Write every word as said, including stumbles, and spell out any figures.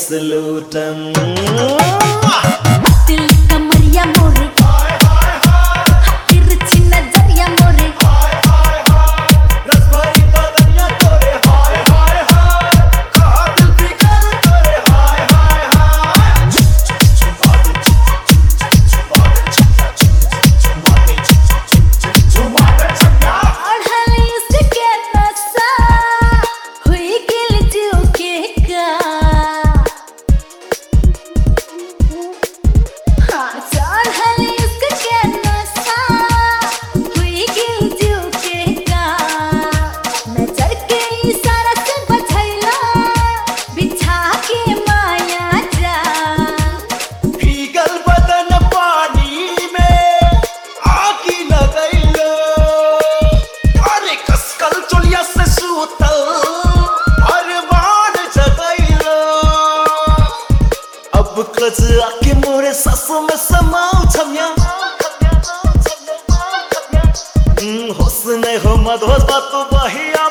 लूटन दिल कमरिया मोरे तिरछी नजरिया मोरे रसभरी बदनिया तोरे हाय हाय हाय कातिल फिकर तोरे हाय हाय हाय चुमाते चुमाते चुमाते चुमाते अढ़ाई इसके नशा हुई गिल जो के का आके मोरे सांसों में समाओ छमिया होश नहीं हो मत होश बात तो बहिया